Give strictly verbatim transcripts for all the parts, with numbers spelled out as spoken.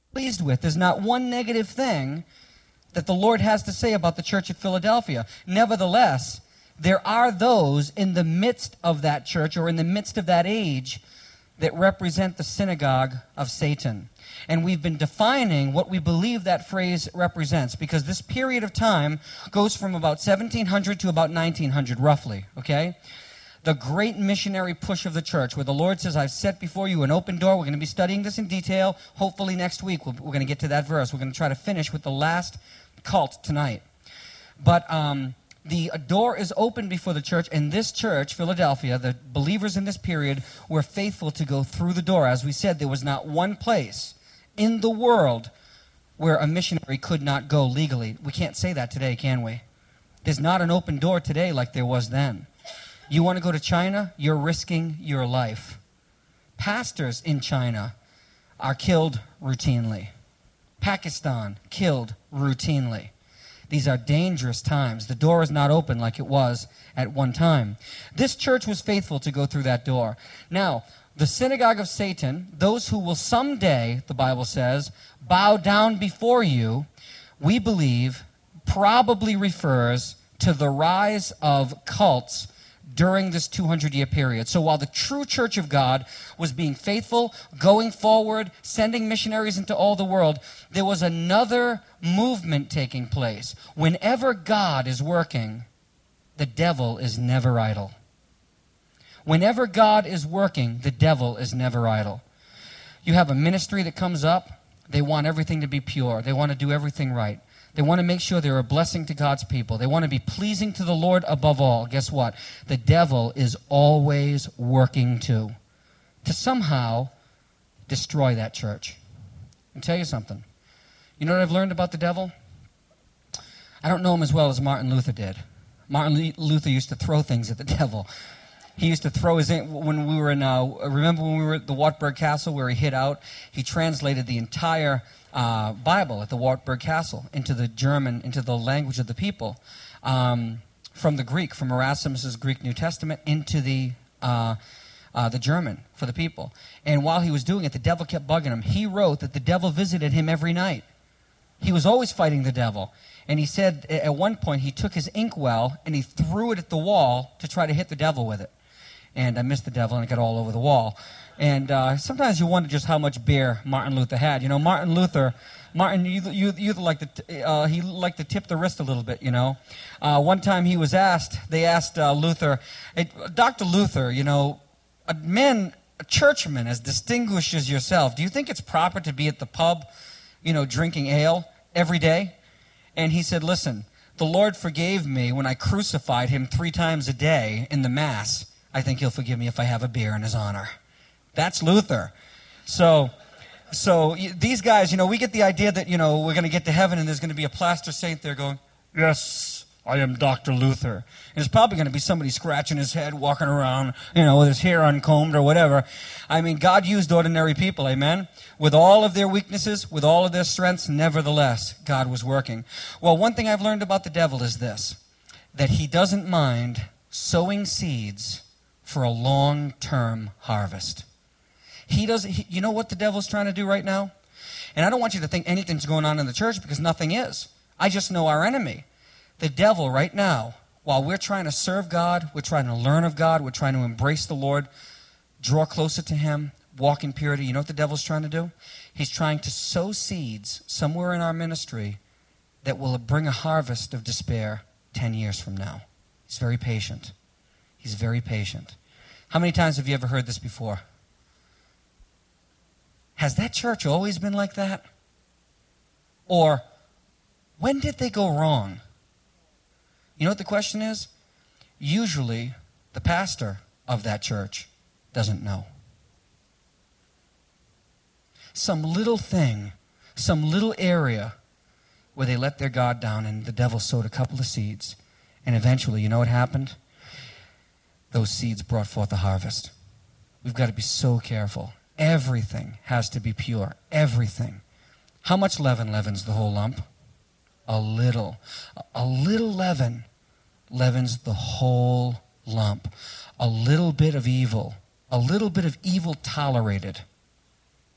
pleased with. There's not one negative thing that the Lord has to say about the church at Philadelphia. Nevertheless, there are those in the midst of that church or in the midst of that age that represent the synagogue of Satan. And we've been defining what we believe that phrase represents, because this period of time goes from about seventeen hundred to about nineteen hundred, roughly, okay? The great missionary push of the church, where the Lord says, I've set before you an open door. We're going to be studying this in detail. Hopefully next week we're, we're going to get to that verse. We're going to try to finish with the last cult tonight. But um, the door is open before the church, and this church, Philadelphia, the believers in this period were faithful to go through the door. As we said, there was not one place in the world where a missionary could not go legally. We can't say that today, can we? There's not an open door today like there was then. You want to go to China? You're risking your life. Pastors in China are killed routinely. Pakistan, killed routinely. These are dangerous times. The door is not open like it was at one time. This church was faithful to go through that door. Now, the synagogue of Satan, those who will someday, the Bible says, bow down before you, we believe probably refers to the rise of cults during this two hundred year period. So while the true church of God was being faithful, going forward, sending missionaries into all the world, there was another movement taking place. Whenever God is working, the devil is never idle. Whenever God is working, the devil is never idle. You have a ministry that comes up, they want everything to be pure. They want to do everything right. They want to make sure they're a blessing to God's people. They want to be pleasing to the Lord above all. Guess what? The devil is always working to, to somehow destroy that church. I'll tell you something. You know what I've learned about the devil? I don't know him as well as Martin Luther did. Martin Luther used to throw things at the devil. He used to throw his, when we were in, uh, remember when we were at the Wartburg Castle where he hid out? He translated the entire uh, Bible at the Wartburg Castle into the German, into the language of the people, um, from the Greek, from Erasmus's Greek New Testament into the uh, uh, the German for the people. And while he was doing it, the devil kept bugging him. He wrote that the devil visited him every night. He was always fighting the devil. And he said at one point he took his inkwell and he threw it at the wall to try to hit the devil with it. And I missed the devil, and it got all over the wall. And uh, sometimes you wonder just how much beer Martin Luther had. You know, Martin Luther, Martin, you, you, you like to, uh, he liked to tip the wrist a little bit, you know. Uh, one time he was asked, they asked uh, Luther, hey, Doctor Luther, you know, a man, a churchman as distinguished as yourself, do you think it's proper to be at the pub, you know, drinking ale every day? And he said, listen, the Lord forgave me when I crucified him three times a day in the Mass. I think he'll forgive me if I have a beer in his honor. That's Luther. So, so these guys, you know, we get the idea that, you know, we're going to get to heaven and there's going to be a plaster saint there going, yes, I am Doctor Luther. And there's probably going to be somebody scratching his head, walking around, you know, with his hair uncombed or whatever. I mean, God used ordinary people, amen? With all of their weaknesses, with all of their strengths, nevertheless, God was working. Well, one thing I've learned about the devil is this, that he doesn't mind sowing seeds for a long-term harvest. He doesn't, he, you know what the devil's trying to do right now? And I don't want you to think anything's going on in the church because nothing is. I just know our enemy. The devil right now, while we're trying to serve God, we're trying to learn of God, we're trying to embrace the Lord, draw closer to him, walk in purity, you know what the devil's trying to do? He's trying to sow seeds somewhere in our ministry that will bring a harvest of despair ten years from now. He's very patient. He's very patient. How many times have you ever heard this before? Has that church always been like that? Or, when did they go wrong? You know what the question is? Usually, the pastor of that church doesn't know. Some little thing, some little area where they let their guard down and the devil sowed a couple of seeds. And eventually, you know what happened? Those seeds brought forth a harvest. We've got to be so careful. Everything has to be pure. Everything. How much leaven leavens the whole lump? A little. A little leaven leavens the whole lump. A little bit of evil. A little bit of evil tolerated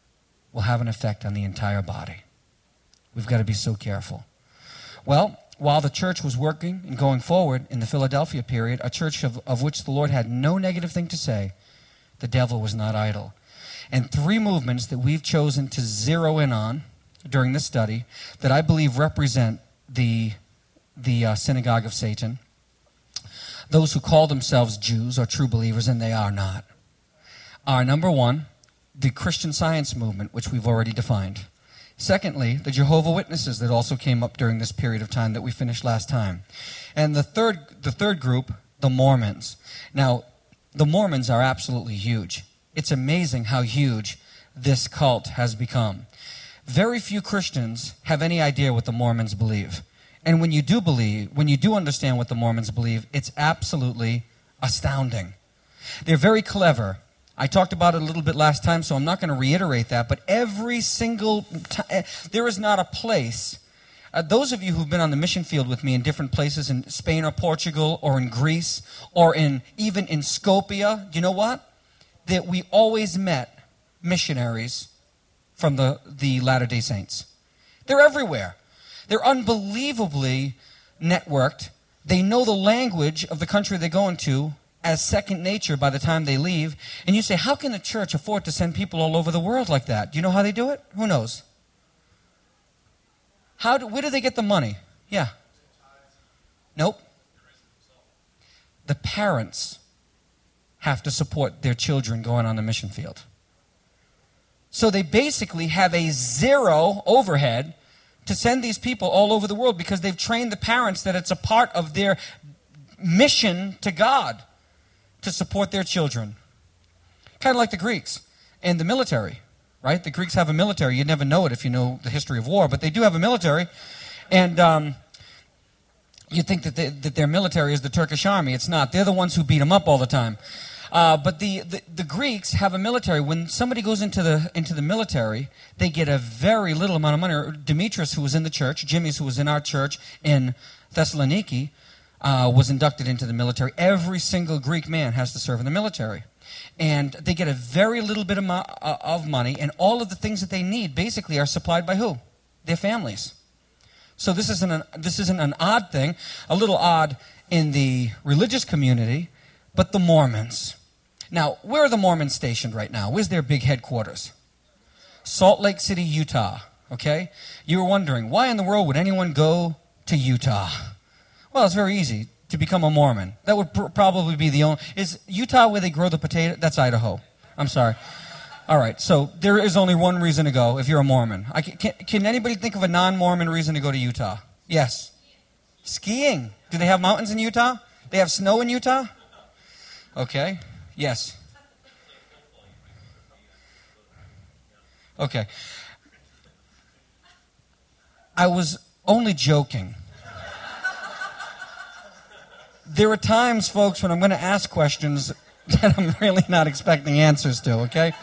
will have an effect on the entire body. We've got to be so careful. Well, while the church was working and going forward in the Philadelphia period, a church of, of which the Lord had no negative thing to say, the devil was not idle. And three movements that we've chosen to zero in on during this study that I believe represent the, the uh, synagogue of Satan, those who call themselves Jews or true believers, and they are not, are number one, the Christian Science movement, which we've already defined. Secondly, the Jehovah's Witnesses that also came up during this period of time that we finished last time. And the third, the third group, the Mormons. Now, the Mormons are absolutely huge. It's amazing how huge this cult has become. Very few Christians have any idea what the Mormons believe. And when you do believe, when you do understand what the Mormons believe, it's absolutely astounding. They're very clever. I talked about it a little bit last time, so I'm not going to reiterate that, but every single time, there is not a place. Uh, those of you who've been on the mission field with me in different places in Spain or Portugal or in Greece or in even in Skopje, do you know what? That we always met missionaries from the, the Latter-day Saints. They're everywhere. They're unbelievably networked. They know the language of the country they're going to as second nature by the time they leave. And you say, how can the church afford to send people all over the world like that? Do you know how they do it? Who knows? How do, where do they get the money? Yeah. Nope. The parents have to support their children going on the mission field. So they basically have a zero overhead to send these people all over the world because they've trained the parents that it's a part of their mission to God to support their children. Kind of like the Greeks and the military, right? The Greeks have a military. You'd never know it if you know the history of war, but they do have a military. And um, you'd think that, they, that their military is the Turkish army. It's not. They're the ones who beat them up all the time. Uh, but the, the, the Greeks have a military. When somebody goes into the into the military, they get a very little amount of money. Demetrius, who was in the church, Jimmy's, who was in our church in Thessaloniki, uh, was inducted into the military. Every single Greek man has to serve in the military. And they get a very little bit of, mo- uh, of money, and all of the things that they need basically are supplied by who? Their families. So this isn't an, this isn't an odd thing, a little odd in the religious community, but the Mormons. Now, where are the Mormons stationed right now? Where's their big headquarters? Salt Lake City, Utah, okay? You were wondering, why in the world would anyone go to Utah? Well, it's very easy to become a Mormon. That would pr- probably be the only... Is Utah where they grow the potato? That's Idaho. I'm sorry. All right, so there is only one reason to go if you're a Mormon. I can, can, can anybody think of a non-Mormon reason to go to Utah? Yes. Skiing. Do they have mountains in Utah? They have snow in Utah? Okay. Yes. Okay. I was only joking. There are times, folks, when I'm going to ask questions that I'm really not expecting answers to, okay?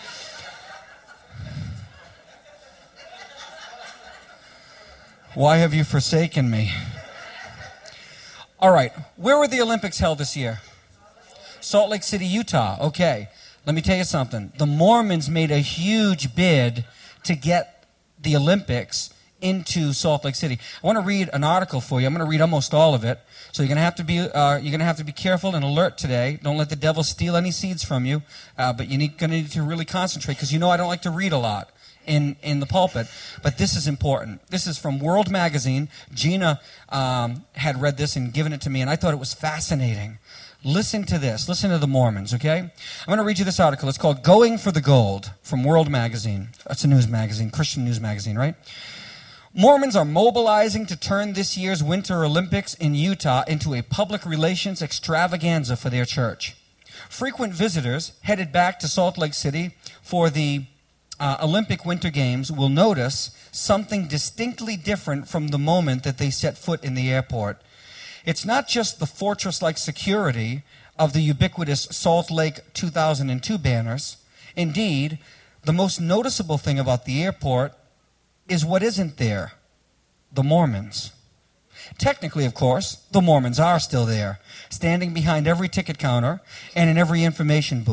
Why have you forsaken me? All right. Where were the Olympics held this year? Salt Lake City, Utah. Okay. Let me tell you something. The Mormons made a huge bid to get the Olympics into Salt Lake City. I want to read an article for you. I'm going to read almost all of it. So you're going to have to be uh, you're going to have to be careful and alert today. Don't let the devil steal any seeds from you. Uh, but you're going to need to really concentrate because you know I don't like to read a lot in in the pulpit. But this is important. This is from World Magazine. Gina um, had read this and given it to me, and I thought it was fascinating. Listen to this. Listen to the Mormons, okay? I'm going to read you this article. It's called Going for the Gold from World Magazine. That's a news magazine, Christian news magazine, right? Mormons are mobilizing to turn this year's Winter Olympics in Utah into a public relations extravaganza for their church. Frequent visitors headed back to Salt Lake City for the uh, Olympic Winter Games will notice something distinctly different from the moment that they set foot in the airport. It's not just the fortress-like security of the ubiquitous Salt Lake two thousand two banners. Indeed, the most noticeable thing about the airport is what isn't there: the Mormons. Technically, of course, the Mormons are still there, standing behind every ticket counter and in every information booth.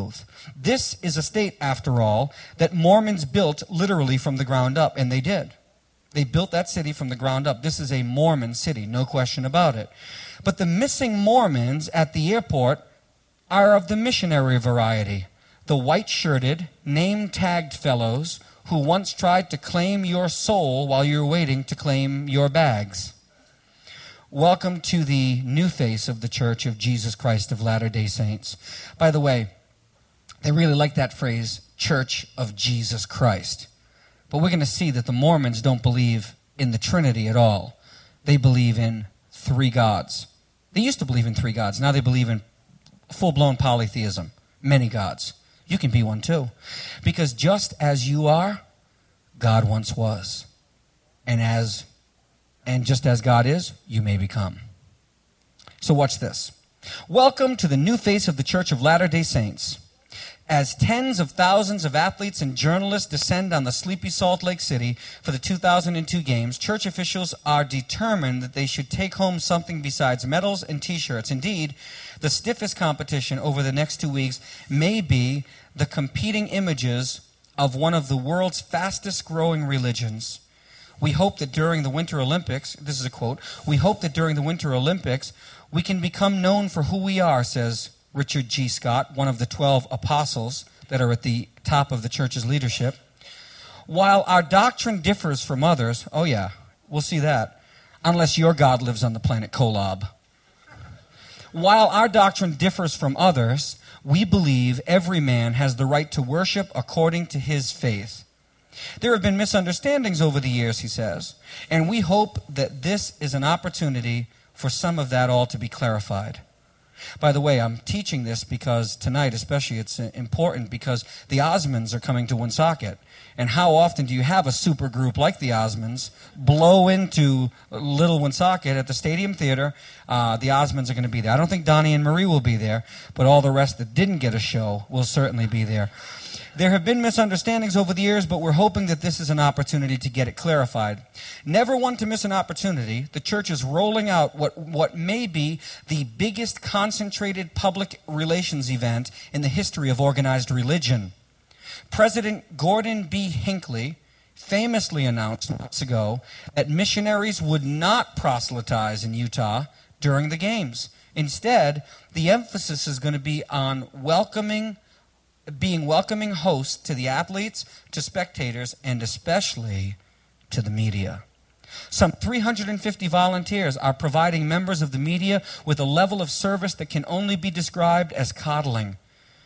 This is a state, after all, that Mormons built literally from the ground up, and they did. They built that city from the ground up. This is a Mormon city, no question about it. But the missing Mormons at the airport are of the missionary variety, the white-shirted, name-tagged fellows who once tried to claim your soul while you were waiting to claim your bags. Welcome to the new face of the Church of Jesus Christ of Latter-day Saints. By the way, they really like that phrase, Church of Jesus Christ. But we're going to see that the Mormons don't believe in the Trinity at all. They believe in three gods. They used to believe in three gods. Now they believe in full-blown polytheism, many gods. You can be one too. Because just as you are, God once was. And as and just as God is, you may become. So watch this. Welcome to the new face of the Church of Latter-day Saints. As tens of thousands of athletes and journalists descend on the sleepy Salt Lake City for the two thousand two games, church officials are determined that they should take home something besides medals and T-shirts. Indeed, the stiffest competition over the next two weeks may be the competing images of one of the world's fastest-growing religions. We hope that during the Winter Olympics, this is a quote, we hope that during the Winter Olympics, we can become known for who we are, says Richard G. Scott, one of the twelve apostles that are at the top of the church's leadership. While our doctrine differs from others, oh yeah, we'll see that, unless your God lives on the planet Kolob. While our doctrine differs from others, we believe every man has the right to worship according to his faith. There have been misunderstandings over the years, he says, and we hope that this is an opportunity for some of that all to be clarified. By the way, I'm teaching this because tonight especially it's important because the Osmonds are coming to Woonsocket. And how often do you have a super group like the Osmonds blow into Little Woonsocket at the Stadium Theater? Uh, the Osmonds are going to be there. I don't think Donnie and Marie will be there, but all the rest that didn't get a show will certainly be there. There have been misunderstandings over the years, but we're hoping that this is an opportunity to get it clarified. Never one to miss an opportunity. The church is rolling out what, what may be the biggest concentrated public relations event in the history of organized religion. President Gordon B. Hinckley famously announced months ago that missionaries would not proselytize in Utah during the games. Instead, the emphasis is going to be on welcoming being welcoming hosts to the athletes, to spectators, and especially to the media. Some three hundred fifty volunteers are providing members of the media with a level of service that can only be described as coddling.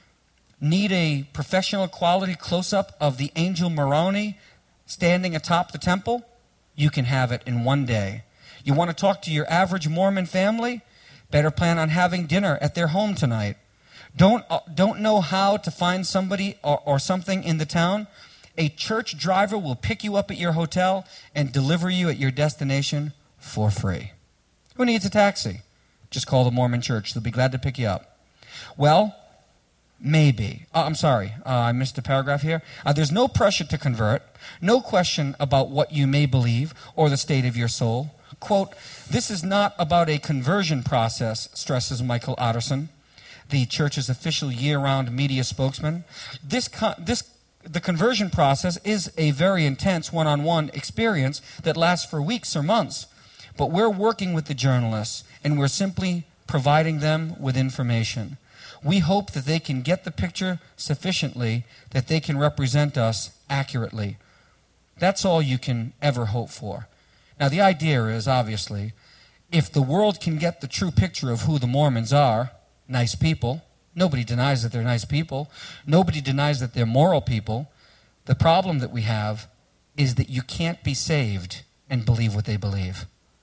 Need a professional quality close-up of the angel Moroni standing atop the temple? You can have it in one day. You want to talk to your average Mormon family? Better plan on having dinner at their home tonight. Don't, uh, don't know how to find somebody or, or something in the town? A church driver will pick you up at your hotel and deliver you at your destination for free. Who needs a taxi? Just call the Mormon church. They'll be glad to pick you up. Well, maybe. Uh, I'm sorry, uh, I missed a paragraph here. Uh, there's no pressure to convert, no question about what you may believe or the state of your soul. Quote, this is not about a conversion process, stresses Michael Otterson, the church's official year-round media spokesman. This, con- this, the conversion process is a very intense one-on-one experience that lasts for weeks or months. But we're working with the journalists, and we're simply providing them with information. We hope that they can get the picture sufficiently that they can represent us accurately. That's all you can ever hope for. Now, the idea is, obviously, if the world can get the true picture of who the Mormons are, nice people. Nobody denies that they're nice people. Nobody denies that they're moral people. The problem that we have is that you can't be saved and believe what they believe.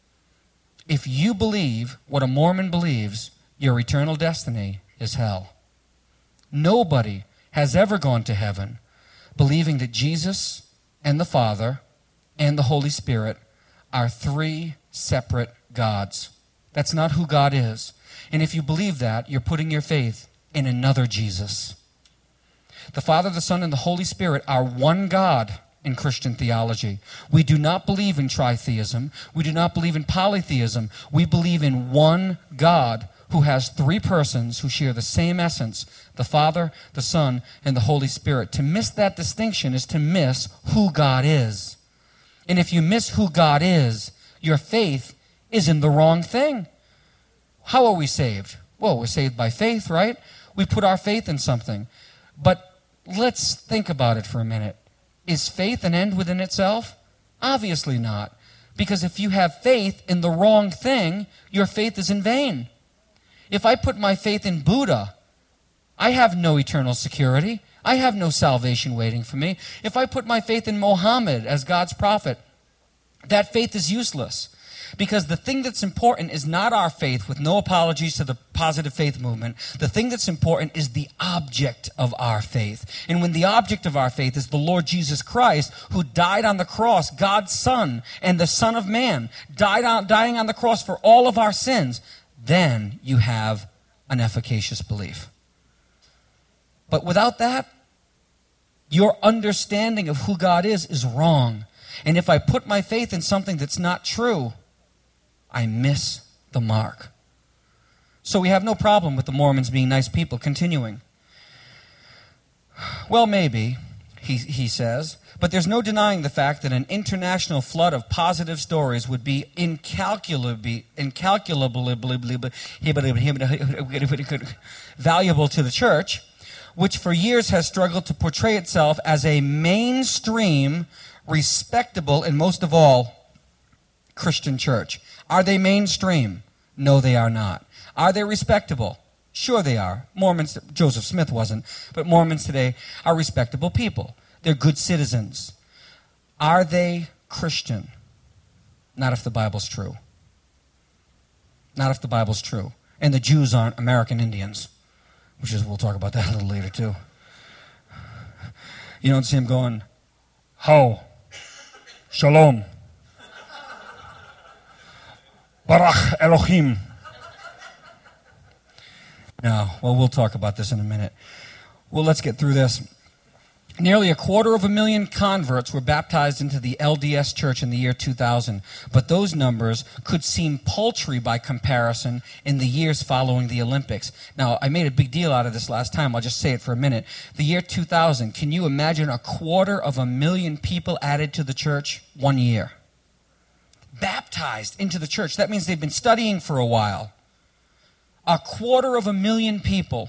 If you believe what a Mormon believes, your eternal destiny is hell. Nobody has ever gone to heaven believing that Jesus and the Father and the Holy Spirit are three separate gods. That's not who God is. And if you believe that, you're putting your faith in another Jesus. The Father, the Son, and the Holy Spirit are one God in Christian theology. We do not believe in tritheism. We do not believe in polytheism. We believe in one God who has three persons who share the same essence, the Father, the Son, and the Holy Spirit. To miss that distinction is to miss who God is. And if you miss who God is, your faith is in the wrong thing. How are we saved? Well, we're saved by faith, right? We put our faith in something. But let's think about it for a minute. Is faith an end within itself? Obviously not. Because if you have faith in the wrong thing, your faith is in vain. If I put my faith in Buddha, I have no eternal security. I have no salvation waiting for me. If I put my faith in Mohammed as God's prophet, that faith is useless. Because the thing that's important is not our faith, with no apologies to the positive faith movement. The thing that's important is the object of our faith. And when the object of our faith is the Lord Jesus Christ, who died on the cross, God's Son and the Son of Man, died on, dying on the cross for all of our sins, then you have an efficacious belief. But without that, your understanding of who God is is wrong. And if I put my faith in something that's not true, I miss the mark. So we have no problem with the Mormons being nice people. Continuing. Well, maybe, he, he says, but there's no denying the fact that an international flood of positive stories would be incalculably, incalculably valuable to the church, which for years has struggled to portray itself as a mainstream, respectable, and most of all, Christian church. Are they mainstream? No, they are not. Are they respectable? Sure they are. Mormons, Joseph Smith wasn't, but Mormons today are respectable people. They're good citizens. Are they Christian? Not if the Bible's true. Not if the Bible's true. And the Jews aren't American Indians, which is, we'll talk about that a little later too. You don't see them going, Ho, Shalom, Barach Elohim. No, well, we'll talk about this in a minute. Well, let's get through this. Nearly a quarter of a million converts were baptized into the L D S Church in the year two thousand, but those numbers could seem paltry by comparison in the years following the Olympics. Now, I made a big deal out of this last time. I'll just say it for a minute. The year two thousand, can you imagine a quarter of a million people added to the church one year? Baptized into the church. That means they've been studying for a while. A quarter of a million people.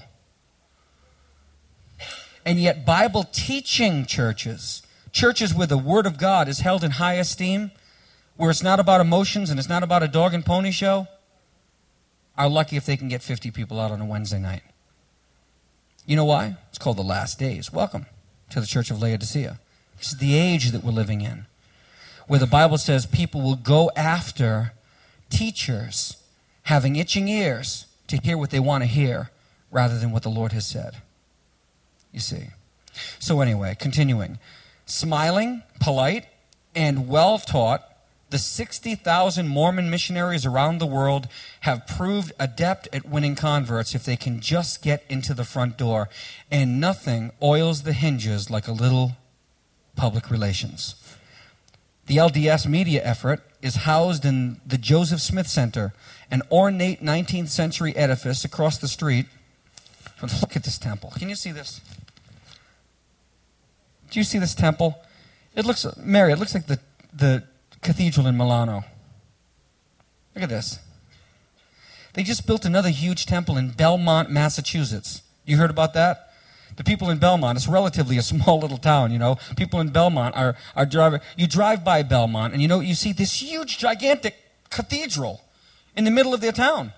And yet Bible teaching churches, churches where the Word of God is held in high esteem, where it's not about emotions and it's not about a dog and pony show, are lucky if they can get fifty people out on a Wednesday night. You know why? It's called the last days. Welcome to the Church of Laodicea. This is the age that we're living in, where the Bible says people will go after teachers having itching ears to hear what they want to hear rather than what the Lord has said. You see. So anyway, continuing. Smiling, polite, and well-taught, the sixty thousand Mormon missionaries around the world have proved adept at winning converts if they can just get into the front door. And nothing oils the hinges like a little public relations. The L D S media effort is housed in the Joseph Smith Center, an ornate nineteenth century edifice across the street. Look at this temple. Can you see this? Do you see this temple? It looks, Mary, it looks like the, the cathedral in Milano. Look at this. They just built another huge temple in Belmont, Massachusetts. You heard about that? The people in Belmont, it's relatively a small little town, you know. People in Belmont are, are driving. You drive by Belmont, and you know, you see this huge, gigantic cathedral in the middle of their town.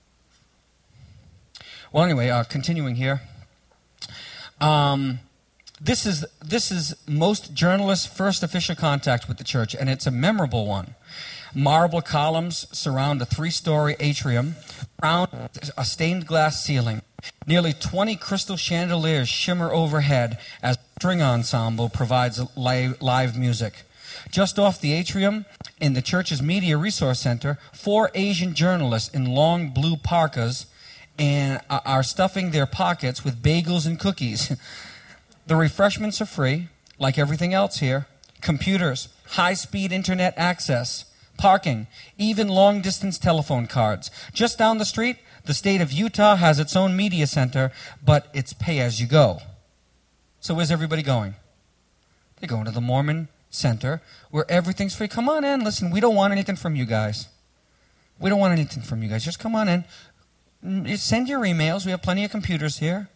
Well, anyway, uh, continuing here. Um, this is this is most journalists' first official contact with the church, and it's a memorable one. Marble columns surround a three-story atrium, crowned with a stained glass ceiling. Nearly twenty crystal chandeliers shimmer overhead as a string ensemble provides live, live music. Just off the atrium, in the church's Media Resource Center, four Asian journalists in long blue parkas and are stuffing their pockets with bagels and cookies. The refreshments are free, like everything else here. Computers, high-speed internet access, parking, even long-distance telephone cards. Just down the street, The state of Utah has its own media center, but it's pay-as-you-go. So where's everybody going? They're going to the Mormon Center, where everything's free. Come on in. Listen, we don't want anything from you guys. We don't want anything from you guys. Just come on in. Send your emails. We have plenty of computers here.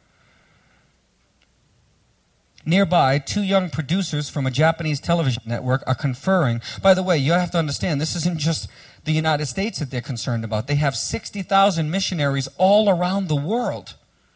Nearby, two young producers from a Japanese television network are conferring. By the way, you have to understand, this isn't just the United States that they're concerned about. They have sixty thousand missionaries all around the world.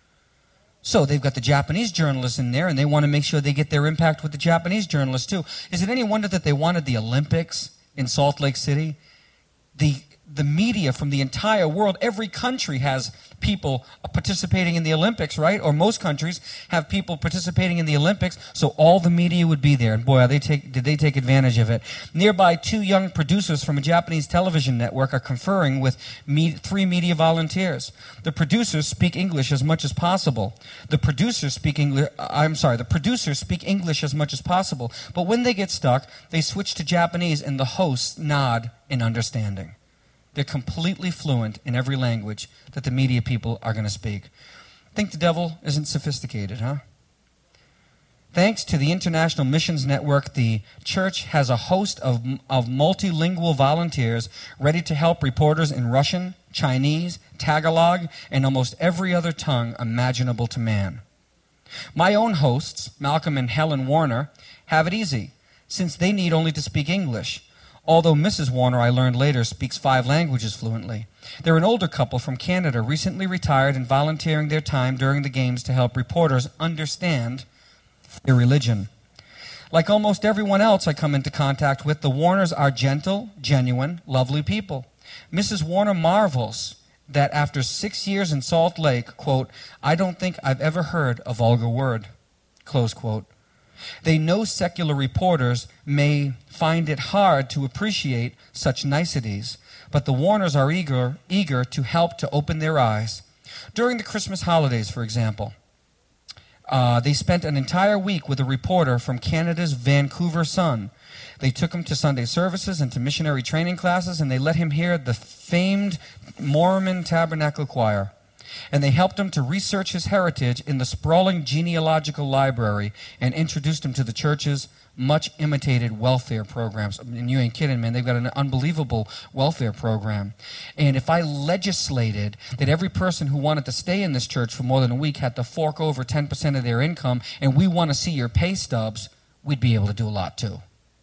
So they've got the Japanese journalists in there, and they want to make sure they get their impact with the Japanese journalists too. Is it any wonder that they wanted the Olympics in Salt Lake City? The the media from the entire world, every country has people participating in the Olympics, right? Or most countries have people participating in the Olympics, so all the media would be there. And boy, are they take, did they take advantage of it. Nearby, two young producers from a Japanese television network are conferring with me, three media volunteers. The producers speak English as much as possible. The producers speak English, I'm sorry, the producers speak English as much as possible. But when they get stuck, they switch to Japanese, and the hosts nod in understanding. They're completely fluent in every language that the media people are going to speak. Think the devil isn't sophisticated, huh? Thanks to the International Missions Network, the church has a host of, of multilingual volunteers ready to help reporters in Russian, Chinese, Tagalog, and almost every other tongue imaginable to man. My own hosts, Malcolm and Helen Warner, have it easy, since they need only to speak English. Although Missus Warner, I learned later, speaks five languages fluently. They're an older couple from Canada, recently retired and volunteering their time during the games to help reporters understand their religion. Like almost everyone else I come into contact with, the Warners are gentle, genuine, lovely people. Missus Warner marvels that after six years in Salt Lake, quote, I don't think I've ever heard a vulgar word, close quote. They know secular reporters may find it hard to appreciate such niceties, but the Warners are eager, eager to help to open their eyes. During the Christmas holidays, for example, uh, they spent an entire week with a reporter from Canada's Vancouver Sun. They took him to Sunday services and to missionary training classes, and they let him hear the famed Mormon Tabernacle Choir. And they helped him to research his heritage in the sprawling genealogical library and introduced him to the church's much imitated welfare programs. And you ain't kidding, man. They've got an unbelievable welfare program. And if I legislated that every person who wanted to stay in this church for more than a week had to fork over ten percent of their income, and we want to see your pay stubs, we'd be able to do a lot too.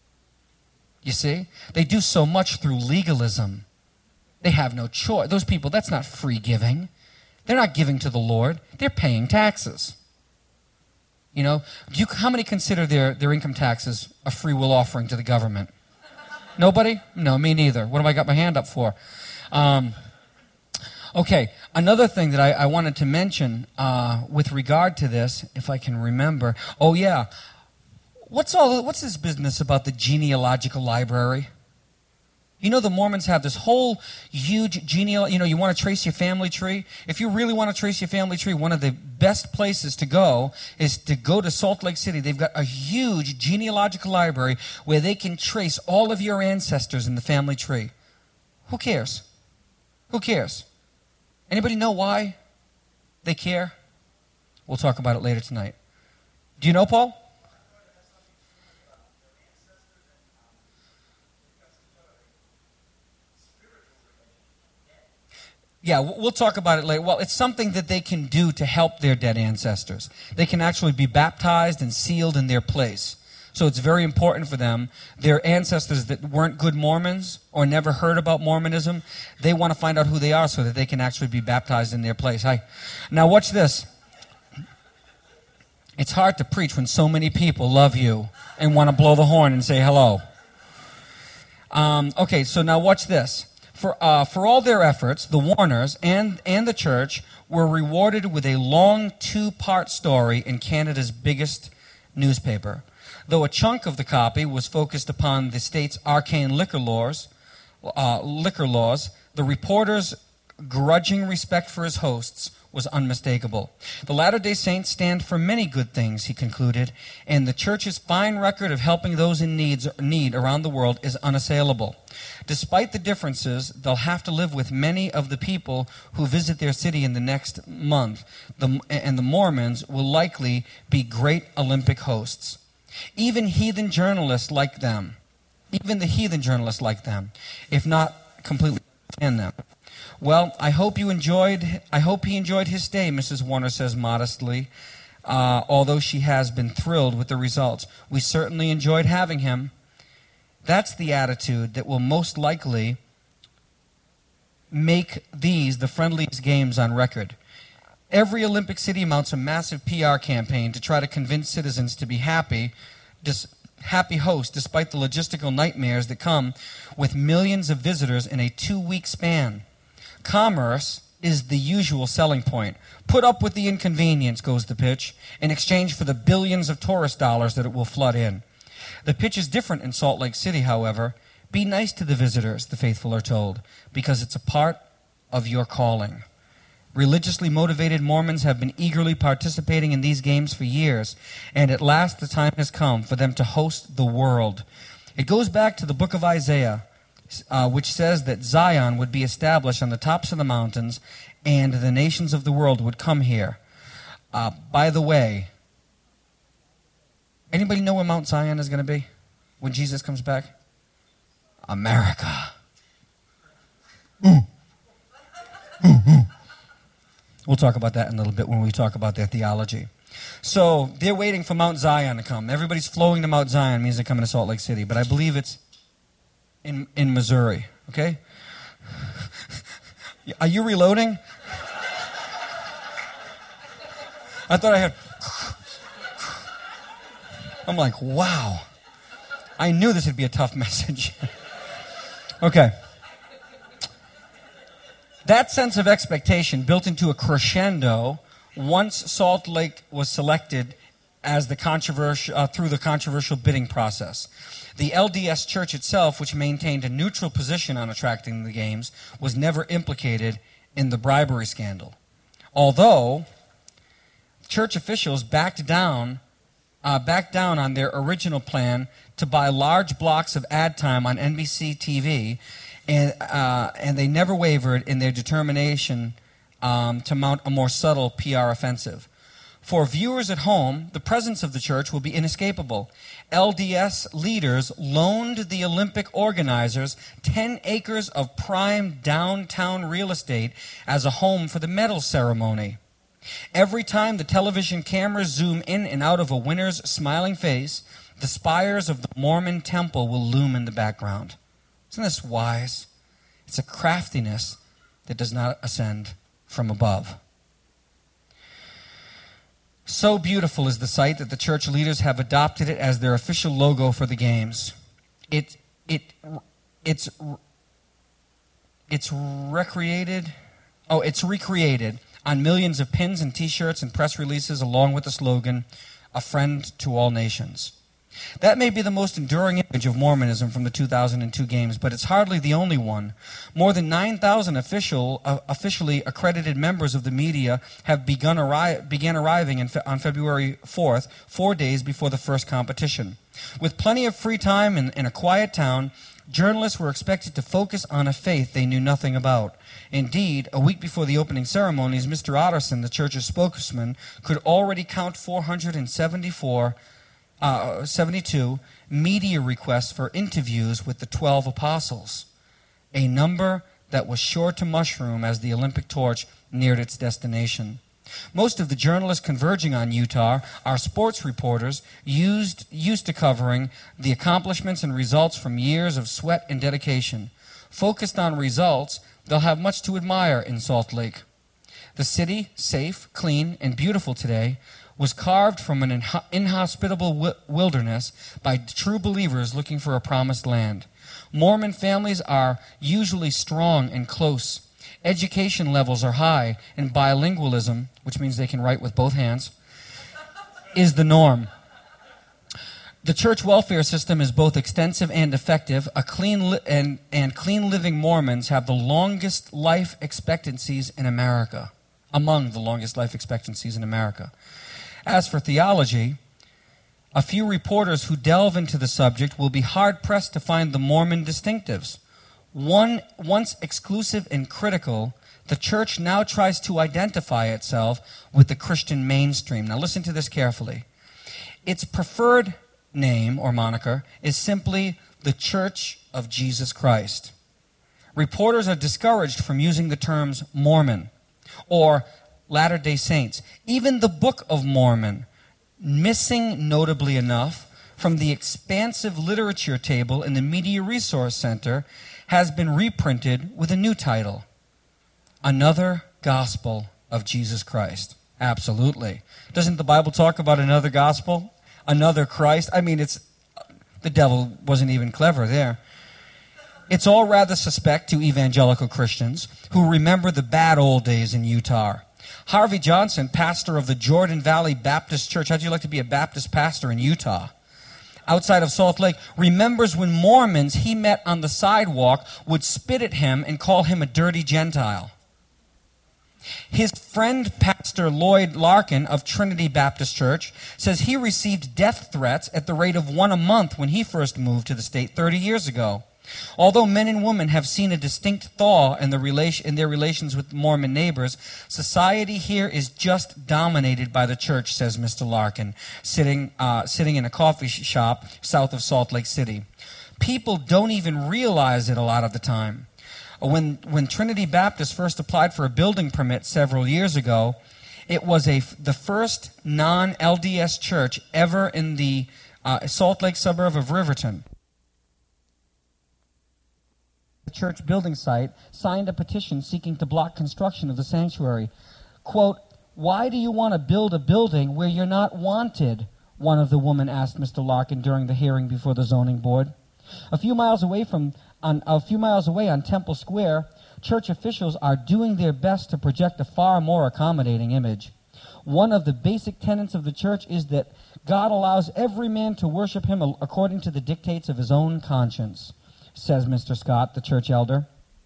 You see? They do so much through legalism. They have no choice. Those people, that's not free giving. They're not giving to the Lord. They're paying taxes. You know, do you, how many consider their, their income taxes a free will offering to the government? Nobody? No, me neither. What have I got my hand up for? Um, okay, another thing that I, I wanted to mention uh, with regard to this, if I can remember. Oh, yeah. What's all? What's this business about the genealogical library? You know, the Mormons have this whole huge genealogy. You know, you want to trace your family tree. If you really want to trace your family tree, one of the best places to go is to go to Salt Lake City. They've got a huge genealogical library where they can trace all of your ancestors in the family tree. Who cares? Who cares? Anybody know why they care? We'll talk about it later tonight. Do you know, Paul? Yeah, we'll talk about it later. Well, it's something that they can do to help their dead ancestors. They can actually be baptized and sealed in their place. So it's very important for them. Their ancestors that weren't good Mormons or never heard about Mormonism, they want to find out who they are so that they can actually be baptized in their place. Hi. Now watch this. It's hard to preach when so many people love you and want to blow the horn and say hello. Um, okay, so now watch this. For, uh, for all their efforts, the Warners and, and the church were rewarded with a long two-part story in Canada's biggest newspaper. Though a chunk of the copy was focused upon the state's arcane liquor laws, uh, liquor laws, the reporter's grudging respect for his hosts was unmistakable. The Latter-day Saints stand for many good things, he concluded, and the church's fine record of helping those in needs, need around the world is unassailable. Despite the differences, they'll have to live with many of the people who visit their city in the next month, the, and the Mormons will likely be great Olympic hosts. Even heathen journalists like them, even the heathen journalists like them, if not completely understand them. Well, I hope you enjoyed, I hope he enjoyed his stay, Missus Warner says modestly, uh, although she has been thrilled with the results. We certainly enjoyed having him. That's the attitude that will most likely make these the friendliest games on record. Every Olympic city mounts a massive P R campaign to try to convince citizens to be happy, dis- happy hosts despite the logistical nightmares that come with millions of visitors in a two-week span. Commerce is the usual selling point. Put up with the inconvenience, goes the pitch, in exchange for the billions of tourist dollars that it will flood in. The pitch is different in Salt Lake City, however. Be nice to the visitors, the faithful are told, because it's a part of your calling. Religiously motivated Mormons have been eagerly participating in these games for years, and at last the time has come for them to host the world. It goes back to the book of Isaiah, uh, which says that Zion would be established on the tops of the mountains, and the nations of the world would come here. Uh, by the way, anybody know where Mount Zion is going to be when Jesus comes back? America. Mm. Mm, mm. We'll talk about that in a little bit when we talk about their theology. So they're waiting for Mount Zion to come. Everybody's flowing to Mount Zion, means they're coming to Salt Lake City. But I believe it's in, in Missouri, okay? Are you reloading? I thought I had... I'm like, wow. I knew this would be a tough message. Okay. That sense of expectation built into a crescendo once Salt Lake was selected as the controversial uh, through the controversial bidding process. The L D S Church itself, which maintained a neutral position on attracting the games, was never implicated in the bribery scandal. Although church officials backed down uh, backed down on their original plan to buy large blocks of ad time on N B C T V, and uh, and they never wavered in their determination um, to mount a more subtle P R offensive. For viewers at home, the presence of the church will be inescapable. L D S leaders loaned the Olympic organizers ten acres of prime downtown real estate as a home for the medal ceremony. Every time the television cameras zoom in and out of a winner's smiling face, the spires of the Mormon temple will loom in the background. Isn't this wise? It's a craftiness that does not ascend from above. So beautiful is the sight that the church leaders have adopted it as their official logo for the games. It, it, it's, it's recreated, oh, it's recreated on millions of pins and t-shirts and press releases along with the slogan, "A friend to all nations." That may be the most enduring image of Mormonism from the two thousand two games, but it's hardly the only one. More than nine thousand official, uh, officially accredited members of the media have begun arri- began arriving in fe- on February fourth, four days before the first competition. With plenty of free time in, in a quiet town, journalists were expected to focus on a faith they knew nothing about. Indeed, a week before the opening ceremonies, Mister Otterson, the church's spokesman, could already count four hundred seventy-four Uh, seventy-two media requests for interviews with the twelve apostles, a number that was sure to mushroom as the Olympic torch neared its destination. Most of the journalists converging on Utah are sports reporters used, used to covering the accomplishments and results from years of sweat and dedication. Focused on results, they'll have much to admire in Salt Lake. The city, safe, clean, and beautiful today, was carved from an inhospitable wilderness by true believers looking for a promised land. Mormon families are usually strong and close. Education levels are high, and bilingualism, which means they can write with both hands, is the norm. The church welfare system is both extensive and effective. A clean li- and, and clean living Mormons have the longest life expectancies in America. among the longest life expectancies in America. As for theology, a few reporters who delve into the subject will be hard-pressed to find the Mormon distinctives. One, once exclusive and critical, the church now tries to identify itself with the Christian mainstream. Now listen to this carefully. Its preferred name or moniker is simply the Church of Jesus Christ. Reporters are discouraged from using the terms Mormon or Latter-day Saints. Even the Book of Mormon, missing notably enough from the expansive literature table in the Media Resource Center, has been reprinted with a new title, Another Gospel of Jesus Christ. Absolutely. Doesn't the Bible talk about another gospel? Another Christ? I mean, it's the devil wasn't even clever there. It's all rather suspect to evangelical Christians who remember the bad old days in Utah. Harvey Johnson, pastor of the Jordan Valley Baptist Church, how'd you like to be a Baptist pastor in Utah? Outside of Salt Lake, remembers when Mormons he met on the sidewalk would spit at him and call him a dirty Gentile. His friend, Pastor Lloyd Larkin of Trinity Baptist Church, says he received death threats at the rate of one a month when he first moved to the state thirty years ago. Although men and women have seen a distinct thaw in, the relation, in their relations with Mormon neighbors, society here is just dominated by the church, says Mister Larkin, sitting, uh, sitting in a coffee shop south of Salt Lake City. People don't even realize it a lot of the time. When, when Trinity Baptist first applied for a building permit several years ago, it was a, the first non-L D S church ever in the uh, Salt Lake suburb of Riverton. The church building site signed a petition seeking to block construction of the sanctuary. Quote, "Why do you want to build a building where you're not wanted?" one of the women asked Mister Larkin during the hearing before the zoning board. A few miles away from On, a few miles away on Temple Square, church officials are doing their best to project a far more accommodating image. One of the basic tenets of the church is that God allows every man to worship him according to the dictates of his own conscience, says Mister Scott, the church elder.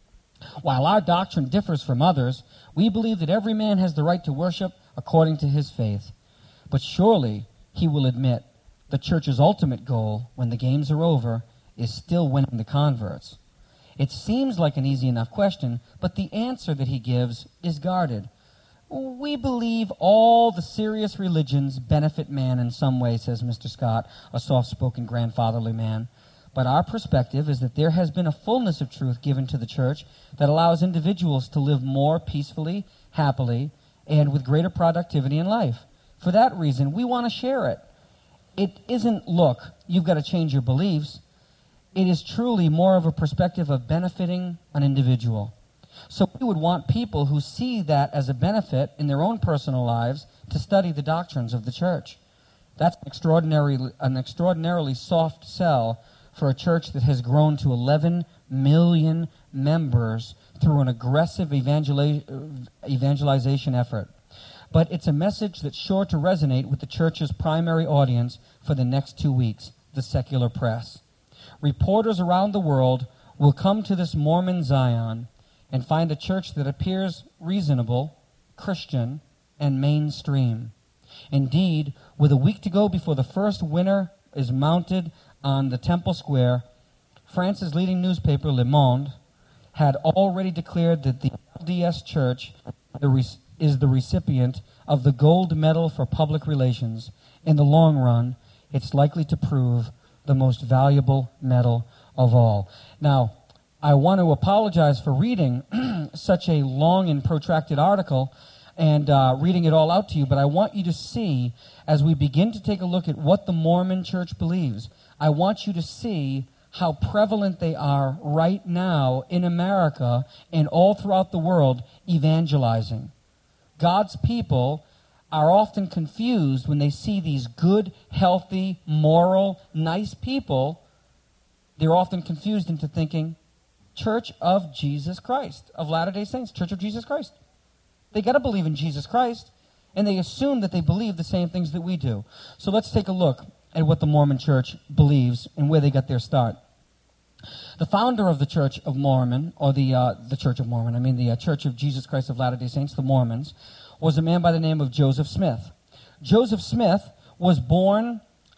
While our doctrine differs from others, we believe that every man has the right to worship according to his faith. But surely, he will admit, the church's ultimate goal, when the games are over, is still winning the converts. It seems like an easy enough question, but the answer that he gives is guarded. We believe all the serious religions benefit man in some way, says Mister Scott, a soft-spoken grandfatherly man. But our perspective is that there has been a fullness of truth given to the church that allows individuals to live more peacefully, happily, and with greater productivity in life. For that reason, we want to share it. It isn't, look, you've got to change your beliefs. It is truly more of a perspective of benefiting an individual. So we would want people who see that as a benefit in their own personal lives to study the doctrines of the church. That's an extraordinary, an extraordinarily soft sell for a church that has grown to eleven million members through an aggressive evangeli- evangelization effort. But it's a message that's sure to resonate with the church's primary audience for the next two weeks, the secular press. Reporters around the world will come to this Mormon Zion and find a church that appears reasonable, Christian, and mainstream. Indeed, with a week to go before the first winner is mounted on the Temple Square, France's leading newspaper, Le Monde, had already declared that the L D S Church is the recipient of the gold medal for public relations. In the long run, it's likely to prove the most valuable medal of all. Now, I want to apologize for reading such a long and protracted article and uh, reading it all out to you, but I want you to see, as we begin to take a look at what the Mormon Church believes, I want you to see how prevalent they are right now in America and all throughout the world evangelizing. God's people are often confused when they see these good, healthy, moral, nice people. They're often confused into thinking, Church of Jesus Christ, of Latter-day Saints, Church of Jesus Christ. They got to believe in Jesus Christ, and they assume that they believe the same things that we do. So let's take a look at what the Mormon Church believes and where they got their start. The founder of the Church of Mormon, or the uh, the Church of Mormon, I mean the uh, Church of Jesus Christ of Latter-day Saints, the Mormons, was a man by the name of Joseph Smith. Joseph Smith was born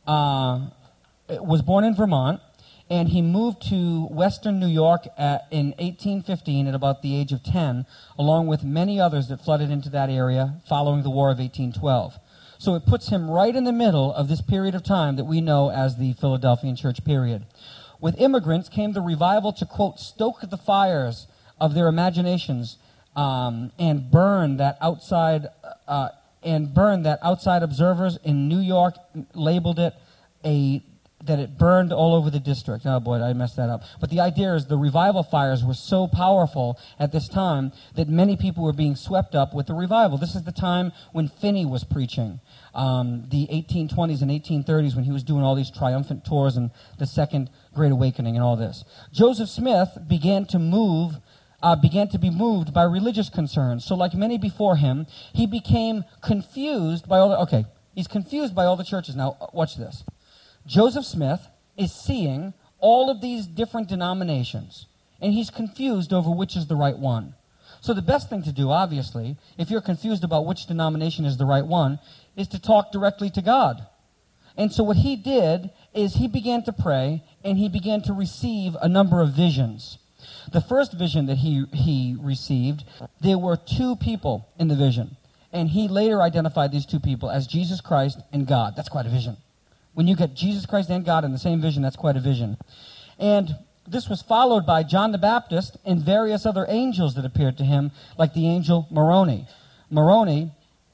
uh, was born in Vermont, and he moved to western New York at, in eighteen fifteen at about the age of ten, along with many others that flooded into that area following the War of eighteen twelve. So it puts him right in the middle of this period of time that we know as the Philadelphian church period. With immigrants came the revival to, quote, stoke the fires of their imaginations um, and burn that outside uh, and burn that outside observers in New York labeled it a that it burned all over the district. Oh boy, I messed that up. But the idea is the revival fires were so powerful at this time that many people were being swept up with the revival. This is the time when Finney was preaching, um, the eighteen twenties and eighteen thirties, when he was doing all these triumphant tours and the Second Great Awakening and all this. Joseph Smith began to move, uh, began to be moved by religious concerns. So like many before him, he became confused by all the, okay, he's confused by all the churches. Now, watch this. Joseph Smith is seeing all of these different denominations, and he's confused over which is the right one. So the best thing to do, obviously, if you're confused about which denomination is the right one, is to talk directly to God. And so what he did is he began to pray, and he began to receive a number of visions. The first vision that he, he received, there were two people in the vision, and he later identified these two people as Jesus Christ and God. That's quite a vision. When you get Jesus Christ and God in the same vision, that's quite a vision. And this was followed by John the Baptist and various other angels that appeared to him, like the angel Moroni. Moroni,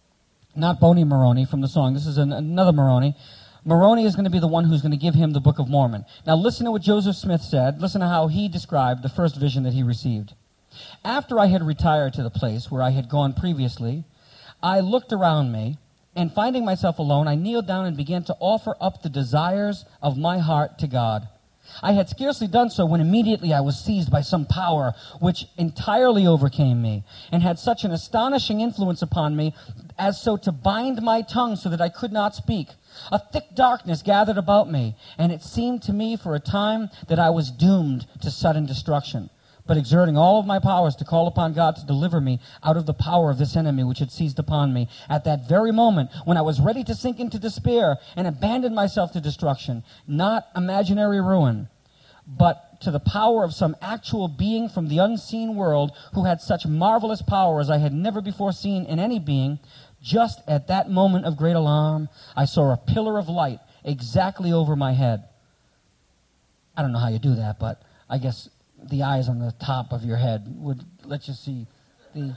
not Boney Moroni from the song, this is an, another Moroni. Moroni is going to be the one who's going to give him the Book of Mormon. Now listen to what Joseph Smith said. Listen to how he described the first vision that he received. After I had retired to the place where I had gone previously, I looked around me, and finding myself alone, I kneeled down and began to offer up the desires of my heart to God. I had scarcely done so when immediately I was seized by some power which entirely overcame me and had such an astonishing influence upon me as so to bind my tongue so that I could not speak. A thick darkness gathered about me, and it seemed to me for a time that I was doomed to sudden destruction. But exerting all of my powers to call upon God to deliver me out of the power of this enemy which had seized upon me, at that very moment when I was ready to sink into despair and abandon myself to destruction, not imaginary ruin, but to the power of some actual being from the unseen world who had such marvelous power as I had never before seen in any being, just at that moment of great alarm, I saw a pillar of light exactly over my head. I don't know how you do that, but I guess the eyes on the top of your head would let you see the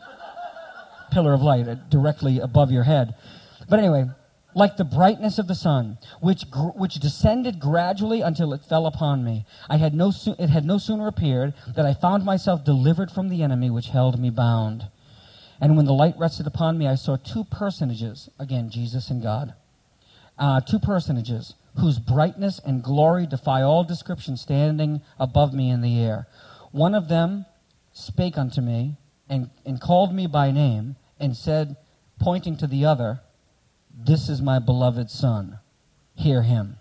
pillar of light directly above your head. But anyway, like the brightness of the sun, which gr- which descended gradually until it fell upon me. I had no so- it had no sooner appeared that I found myself delivered from the enemy which held me bound. And when the light rested upon me, I saw two personages, again, Jesus and God, uh, two personages whose brightness and glory defy all description, standing above me in the air. One of them spake unto me and, and called me by name and said, pointing to the other, "This is my beloved Son. Hear him."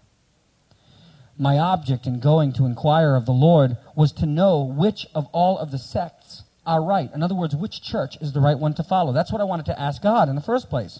My object in going to inquire of the Lord was to know which of all of the sects are right. In other words, which church is the right one to follow. That's what I wanted to ask God in the first place,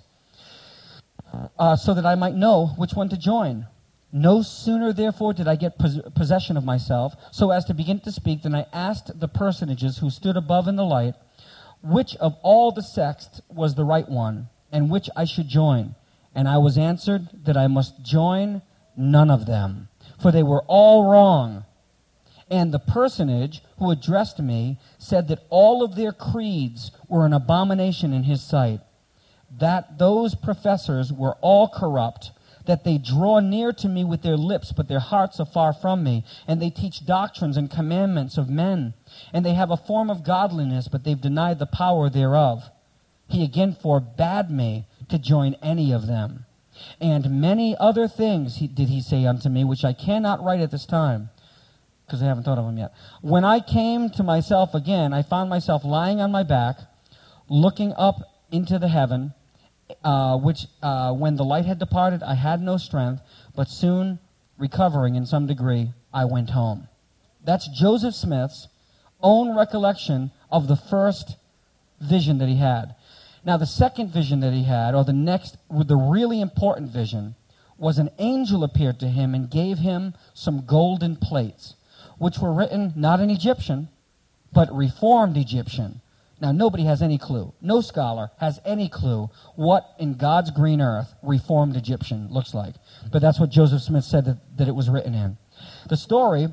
uh, so that I might know which one to join. No sooner, therefore, did I get pos- possession of myself, so as to begin to speak, than I asked the personages who stood above in the light, which of all the sects was the right one, and which I should join. And I was answered that I must join none of them, for they were all wrong. And the personage who addressed me said that all of their creeds were an abomination in his sight, that those professors were all corrupt, that they draw near to me with their lips, but their hearts are far from me, and they teach doctrines and commandments of men, and they have a form of godliness, but they've denied the power thereof. He again forbade me to join any of them. And many other things he, did he say unto me, which I cannot write at this time, because I haven't thought of them yet. When I came to myself again, I found myself lying on my back, looking up into the heaven, Uh, which, uh, when the light had departed, I had no strength, but soon, recovering in some degree, I went home. That's Joseph Smith's own recollection of the first vision that he had. Now, the second vision that he had, or the next, the really important vision, was an angel appeared to him and gave him some golden plates, which were written not in Egyptian, but Reformed Egyptian. Now, nobody has any clue. No scholar has any clue what in God's green earth Reformed Egyptian looks like. But that's what Joseph Smith said that, that it was written in. The story,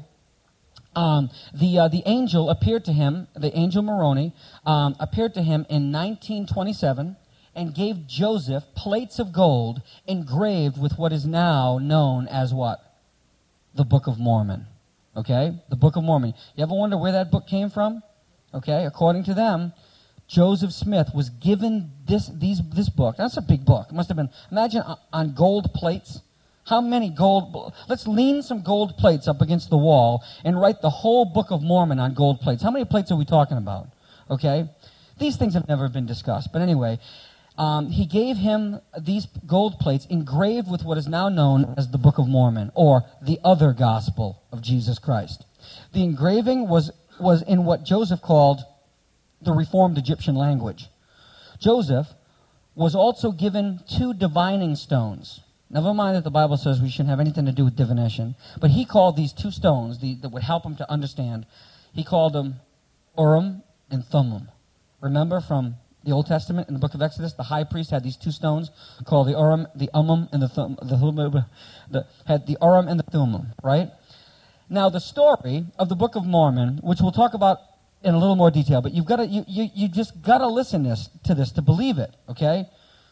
um, the uh, the angel appeared to him, the angel Moroni, um, appeared to him in nineteen twenty-seven and gave Joseph plates of gold engraved with what is now known as what? The Book of Mormon. Okay? The Book of Mormon. You ever wonder where that book came from? Okay, according to them, Joseph Smith was given this these this book. That's a big book. It must have been, imagine on gold plates. How many gold, let's lean some gold plates up against the wall and write the whole Book of Mormon on gold plates. How many plates are we talking about? Okay? These things have never been discussed. But anyway, um, he gave him these gold plates engraved with what is now known as the Book of Mormon, or the other gospel of Jesus Christ. The engraving was was in what Joseph called the Reformed Egyptian language. Joseph was also given two divining stones. Never mind that the Bible says we shouldn't have anything to do with divination, but he called these two stones the, that would help him to understand, he called them Urim and Thummim. Remember from the Old Testament in the book of Exodus, the high priest had these two stones called the Urim, the Ummim, and the Thummim, the, the, had the Urim and the Thummim, right? Now, the story of the Book of Mormon, which we'll talk about in a little more detail, but you've got to, you, you, you just got to listen this, to this to believe it, okay?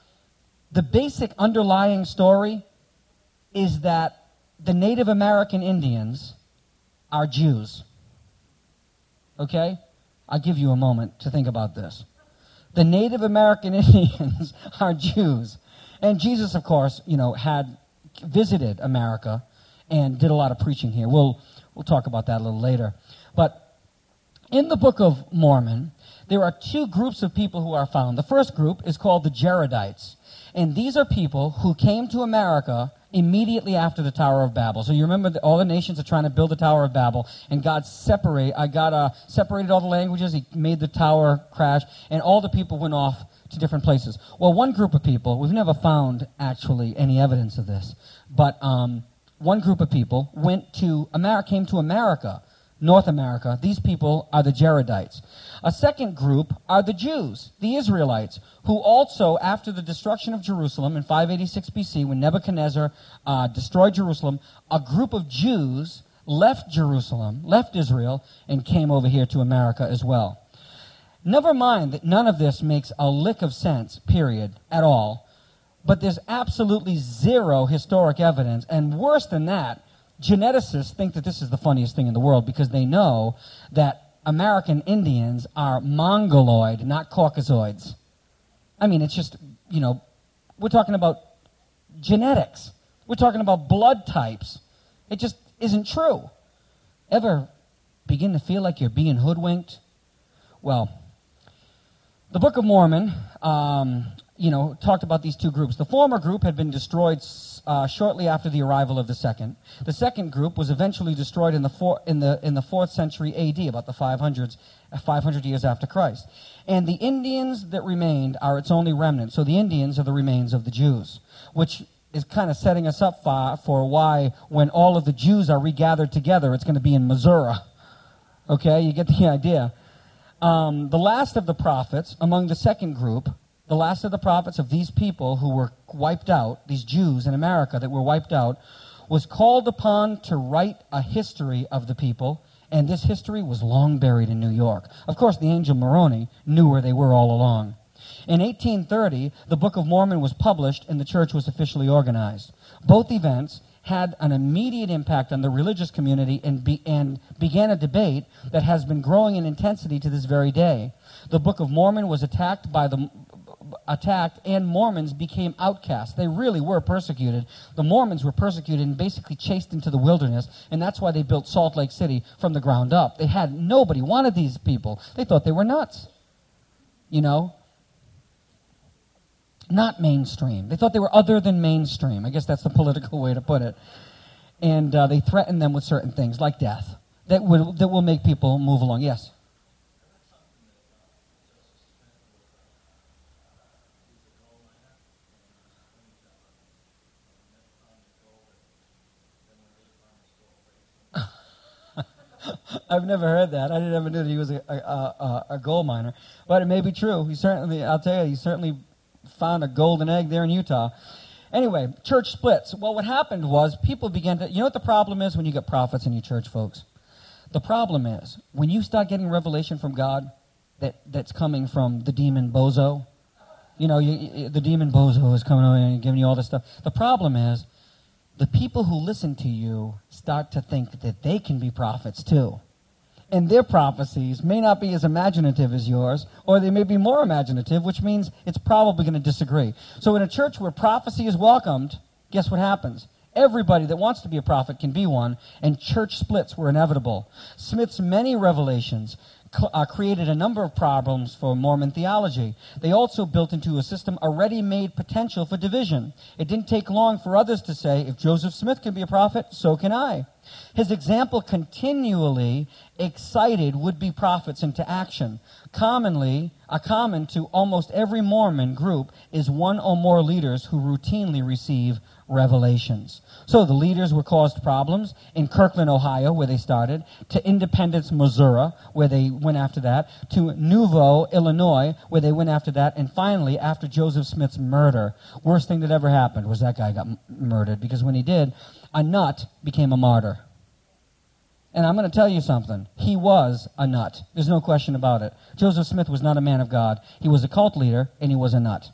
The basic underlying story is that the Native American Indians are Jews, okay? I'll give you a moment to think about this. The Native American Indians are Jews. And Jesus, of course, you know, had visited America and did a lot of preaching here. We'll we'll talk about that a little later. But in the Book of Mormon, there are two groups of people who are found. The first group is called the Jaredites. And these are people who came to America immediately after the Tower of Babel. So you remember that all the nations are trying to build the Tower of Babel, and God separate, I got uh, separated all the languages. He made the tower crash, and all the people went off to different places. Well, one group of people, we've never found actually any evidence of this, but um, one group of people went to America, came to America, North America. These people are the Jaredites. A second group are the Jews, the Israelites, who also, after the destruction of Jerusalem in five eighty-six B C, when Nebuchadnezzar uh, destroyed Jerusalem, a group of Jews left Jerusalem, left Israel, and came over here to America as well. Never mind that none of this makes a lick of sense, period, at all, but there's absolutely zero historic evidence, and worse than that, geneticists think that this is the funniest thing in the world because they know that American Indians are Mongoloid, not Caucasoids. I mean, it's just, you know, we're talking about genetics. We're talking about blood types. It just isn't true. Ever begin to feel like you're being hoodwinked? Well, the Book of Mormon, um, you know, talked about these two groups. The former group had been destroyed uh, shortly after the arrival of the second. The second group was eventually destroyed in the four, in the in the fourth century A D, about the five hundreds, five hundred years after Christ. And the Indians that remained are its only remnant. So the Indians are the remains of the Jews, which is kind of setting us up for, for why when all of the Jews are regathered together, it's going to be in Missouri. Okay, you get the idea. Um, the last of the prophets among the second group, the last of the prophets of these people who were wiped out, these Jews in America that were wiped out, was called upon to write a history of the people, and this history was long buried in New York. Of course, the angel Moroni knew where they were all along. In eighteen thirty, the Book of Mormon was published and the church was officially organized. Both events had an immediate impact on the religious community and, be, and began a debate that has been growing in intensity to this very day. The Book of Mormon was attacked by the attacked and Mormons became outcasts. They really were persecuted. The Mormons were persecuted and basically chased into the wilderness, and that's why they built Salt Lake City from the ground up. They had nobody wanted these people. They thought they were nuts. You know? Not mainstream. They thought they were other than mainstream. I guess that's the political way to put it. And uh, they threatened them with certain things, like death. that will, that will make people move along. Yes? I've never heard that. I never knew that he was a, a, a, a gold miner. But it may be true. He certainly, I'll tell you, he certainly found a golden egg there in Utah. Anyway, church splits. Well, what happened was people began to, you know what the problem is when you get prophets in your church, folks? The problem is when you start getting revelation from God that, that's coming from the demon Bozo, you know, you, you, the demon Bozo is coming over and giving you all this stuff. The problem is the people who listen to you start to think that they can be prophets too. And their prophecies may not be as imaginative as yours, or they may be more imaginative, which means it's probably going to disagree. So in a church where prophecy is welcomed, guess what happens? Everybody that wants to be a prophet can be one, and church splits were inevitable. Smith's many revelations Uh, created a number of problems for Mormon theology. They also built into a system a ready-made potential for division. It didn't take long for others to say, if Joseph Smith can be a prophet, so can I. His example continually excited would-be prophets into action. Commonly, a common to almost every Mormon group is one or more leaders who routinely receive revelations. So the leaders were caused problems in Kirkland, Ohio, where they started, to Independence, Missouri, where they went after that, to Nouveau, Illinois, where they went after that, and finally, after Joseph Smith's murder, worst thing that ever happened was that guy got m- murdered, because when he did, a nut became a martyr. And I'm going to tell you something. He was a nut. There's no question about it. Joseph Smith was not a man of God. He was a cult leader, and he was a nut.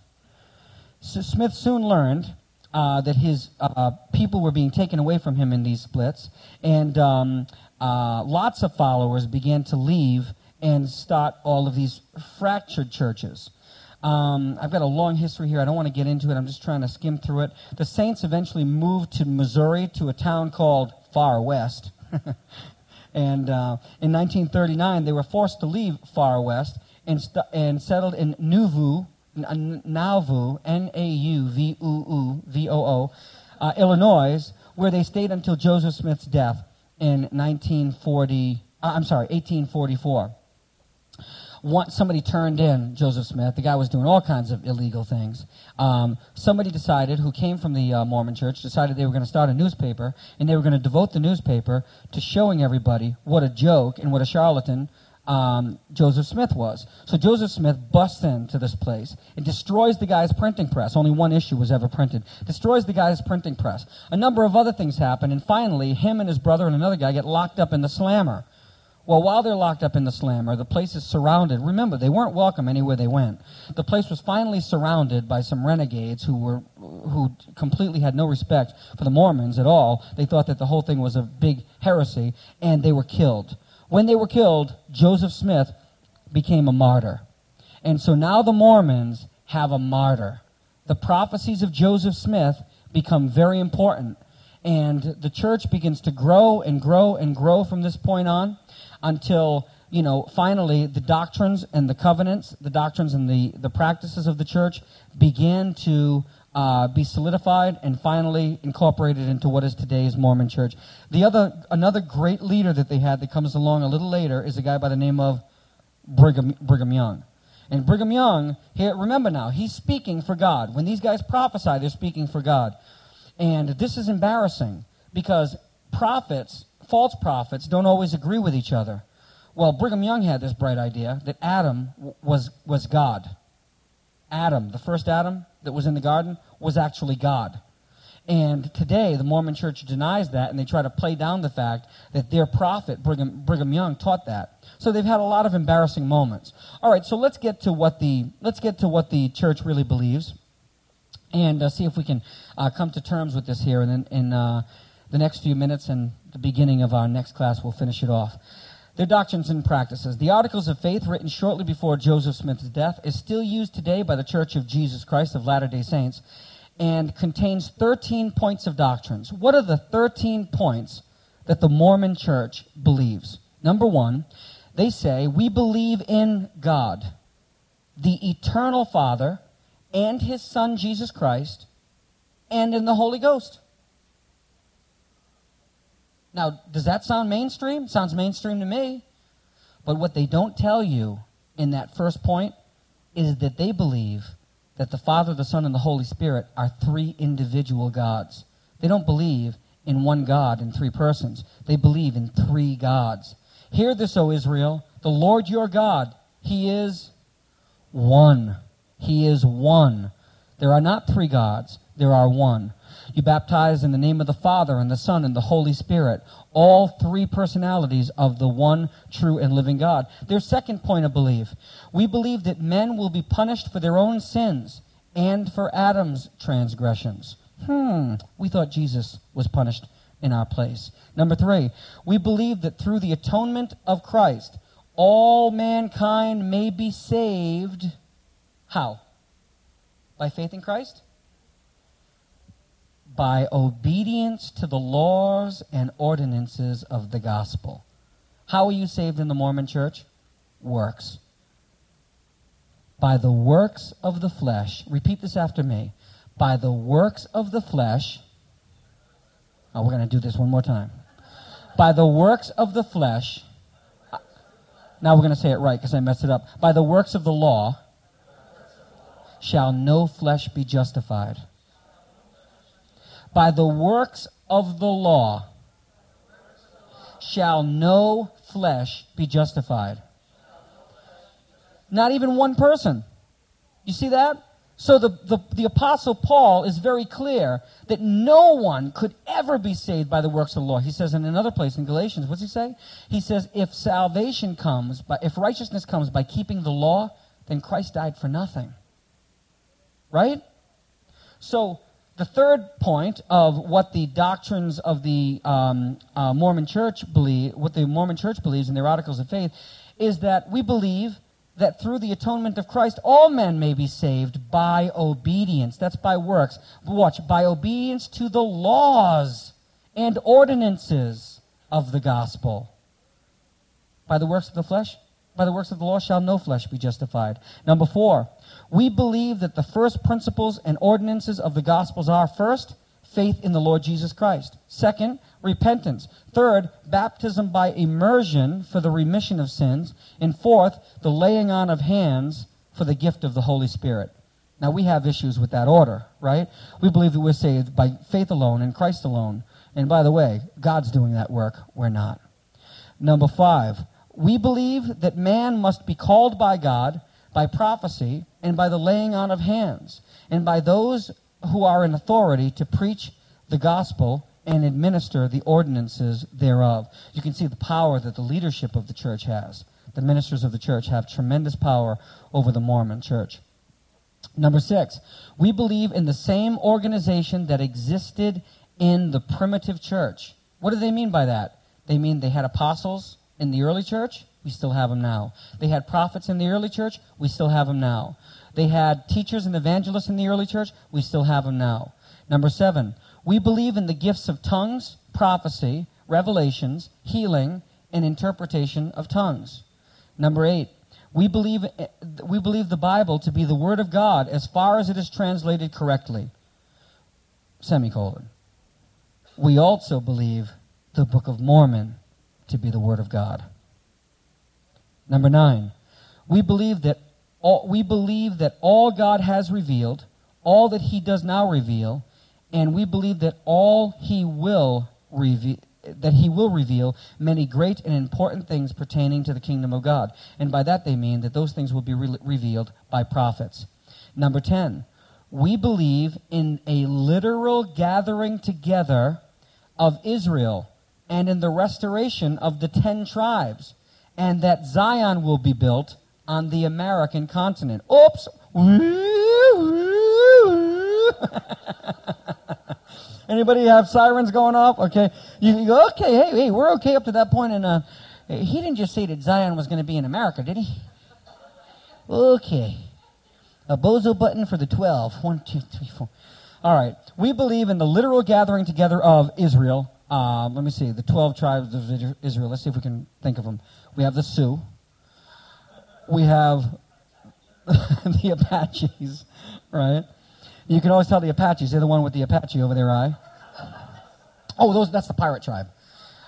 So Smith soon learned Uh, that his uh, people were being taken away from him in these splits, and um, uh, lots of followers began to leave and start all of these fractured churches. Um, I've got a long history here. I don't want to get into it. I'm just trying to skim through it. The Saints eventually moved to Missouri, to a town called Far West. and uh, in nineteen thirty-nine, they were forced to leave Far West and, st- and settled in Nauvoo, Nauvoo, N A U V U U V O O, uh, Illinois, where they stayed until Joseph Smith's death in nineteen forty. Uh, I'm sorry, eighteen forty-four. Once somebody turned in Joseph Smith. The guy was doing all kinds of illegal things. Um, somebody decided, who came from the uh, Mormon church, decided they were going to start a newspaper, and they were going to devote the newspaper to showing everybody what a joke and what a charlatan Um, Joseph Smith was. So Joseph Smith busts into this place and destroys the guy's printing press. Only one issue was ever printed. Destroys the guy's printing press. A number of other things happen, and finally, him and his brother and another guy get locked up in the Slammer. Well, while they're locked up in the Slammer, the place is surrounded. Remember, they weren't welcome anywhere they went. The place was finally surrounded by some renegades who were who completely had no respect for the Mormons at all. They thought that the whole thing was a big heresy, and they were killed. When they were killed, Joseph Smith became a martyr. And so now the Mormons have a martyr. The prophecies of Joseph Smith become very important. And the church begins to grow and grow and grow from this point on until, you know, finally the doctrines and the covenants, the doctrines and the, the practices of the church began to Uh, be solidified and finally incorporated into what is today's Mormon church. The other, another great leader that they had that comes along a little later is a guy by the name of Brigham, Brigham Young. And Brigham Young, here, remember now, he's speaking for God. When these guys prophesy, they're speaking for God. And this is embarrassing because prophets, false prophets, don't always agree with each other. Well, Brigham Young had this bright idea that Adam w- was was God. Adam, the first Adam that was in the garden, was actually God. And today, the Mormon church denies that, and they try to play down the fact that their prophet, Brigham, Brigham Young, taught that. So they've had a lot of embarrassing moments. All right, so let's get to what the let's get to what the church really believes, and uh, see if we can uh, come to terms with this here. And then in uh, the next few minutes and the beginning of our next class, we'll finish it off. Their doctrines and practices. The Articles of Faith, written shortly before Joseph Smith's death, is still used today by the Church of Jesus Christ of Latter-day Saints and contains thirteen points of doctrines. What are the thirteen points that the Mormon Church believes? Number one, they say, we believe in God, the eternal Father, and His Son, Jesus Christ, and in the Holy Ghost. Now, does that sound mainstream? Sounds mainstream to me. But what they don't tell you in that first point is that they believe that the Father, the Son, and the Holy Spirit are three individual gods. They don't believe in one God in three persons. They believe in three gods. Hear this, O Israel, the Lord your God, he is one. He is one. There are not three gods. There are one. You baptize in the name of the Father and the Son and the Holy Spirit, all three personalities of the one true and living God. Their second point of belief. We believe that men will be punished for their own sins and for Adam's transgressions. Hmm, we thought Jesus was punished in our place. Number three, we believe that through the atonement of Christ, all mankind may be saved. How? By faith in Christ? By obedience to the laws and ordinances of the gospel. How are you saved in the Mormon Church? Works. By the works of the flesh. Repeat this after me. By the works of the flesh. Oh, we're going to do this one more time. By the works of the flesh. Now we're going to say it right because I messed it up. By the works of the law shall no flesh be justified. By the works of the law shall no flesh be justified. Not even one person. You see that? So the, the, the Apostle Paul is very clear that no one could ever be saved by the works of the law. He says in another place in Galatians, what's he say? He says, if salvation comes, by, if righteousness comes by keeping the law, then Christ died for nothing. Right? So the third point of what the doctrines of the um, uh, Mormon Church believe, what the Mormon Church believes in their articles of faith, is that we believe that through the atonement of Christ, all men may be saved by obedience. That's by works. Watch, by obedience to the laws and ordinances of the gospel. By the works of the flesh, by the works of the law shall no flesh be justified. Number four, we believe that the first principles and ordinances of the Gospels are, first, faith in the Lord Jesus Christ. Second, repentance. Third, baptism by immersion for the remission of sins. And fourth, the laying on of hands for the gift of the Holy Spirit. Now, we have issues with that order, right? We believe that we're saved by faith alone and Christ alone. And by the way, God's doing that work. We're not. Number five, we believe that man must be called by God by prophecy and by the laying on of hands, and by those who are in authority to preach the gospel and administer the ordinances thereof. You can see the power that the leadership of the church has. The ministers of the church have tremendous power over the Mormon Church. Number six, we believe in the same organization that existed in the primitive church. What do they mean by that? They mean they had apostles in the early church. We still have them now. They had prophets in the early church. We still have them now. They had teachers and evangelists in the early church. We still have them now. Number seven, we believe in the gifts of tongues, prophecy, revelations, healing, and interpretation of tongues. Number eight, we believe, we believe the Bible to be the Word of God as far as it is translated correctly. Semicolon. We also believe the Book of Mormon to be the Word of God. Number nine, we believe that all, we believe that all God has revealed, all that he does now reveal, and we believe that all he will reveal, that he will reveal many great and important things pertaining to the kingdom of God. And by that they mean that those things will be re- revealed by prophets. Number ten, we believe in a literal gathering together of Israel and in the restoration of the ten tribes, and that Zion will be built on the American continent. Oops! Anybody have sirens going off? Okay. You, you go, okay, hey, hey, we're okay up to that point. And uh, he didn't just say that Zion was going to be in America, did he? Okay. A bozo button for the twelve. One, two, three, four. All right. We believe in the literal gathering together of Israel. Uh, let me see. The twelve tribes of Israel. Let's see if we can think of them. We have the Sioux. We have the Apaches, right? You can always tell the Apaches. They're the one with the Apache over their eye. Oh, those, that's the pirate tribe.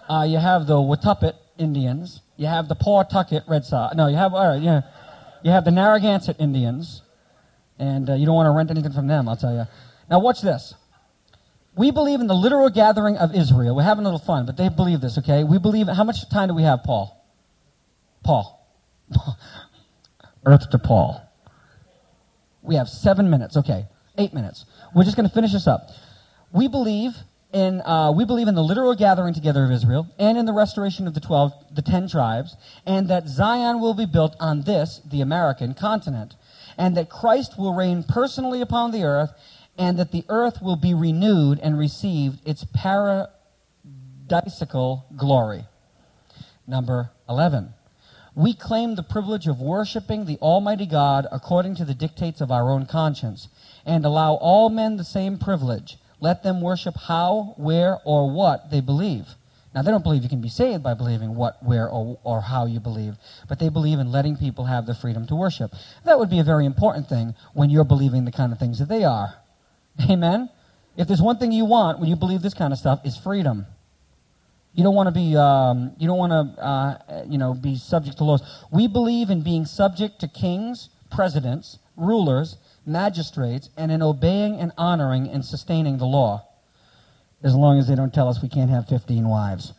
Uh, you have the Watuppet Indians. You have the Pawtucket Red Sox. No, you have, all right, yeah. You have the Narragansett Indians. And uh, you don't want to rent anything from them, I'll tell you. Now, watch this. We believe in the literal gathering of Israel. We're having a little fun, but they believe this, okay? We believe, how much time do we have, Paul? Paul. Earth to Paul. We have seven minutes, okay. Eight minutes. We're just going to finish this up. We believe in uh, we believe in the literal gathering together of Israel and in the restoration of the twelve, the ten tribes, and that Zion will be built on this, the American continent, and that Christ will reign personally upon the earth, and that the earth will be renewed and receive its paradisical glory. Number eleven. We claim the privilege of worshiping the Almighty God according to the dictates of our own conscience, and allow all men the same privilege. Let them worship how, where, or what they believe. Now, they don't believe you can be saved by believing what, where, or, or how you believe, but they believe in letting people have the freedom to worship. That would be a very important thing when you're believing the kind of things that they are. Amen? If there's one thing you want when you believe this kind of stuff, is freedom. You don't want to be, um, you don't want to, uh, you know, be subject to laws. We believe in being subject to kings, presidents, rulers, magistrates, and in obeying and honoring and sustaining the law, as long as they don't tell us we can't have fifteen wives.